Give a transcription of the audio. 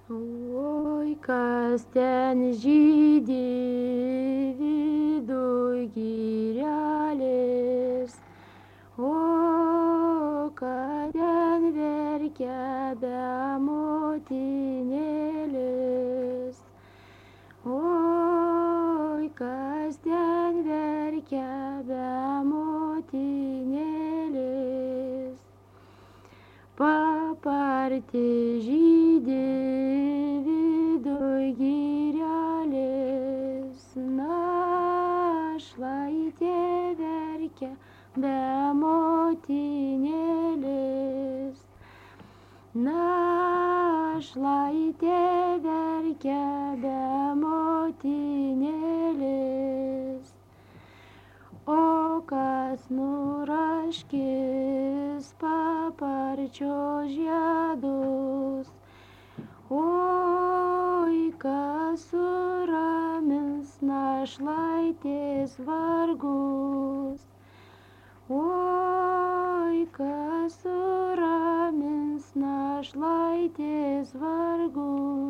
Oi, kas ten žydi viduj girelės, o kad ten verkia be motinėlės. Oi, kas ten verkia be motinėlės. Paparti žydi viduj girelės, našlaitė verkia be motinėlės. Našlaitė verkia be motinėlės. O kas nuraškis paparčio žiedus, oi, kas suramins našlaitės vargus, oi, kas suramins našlaitės vargus.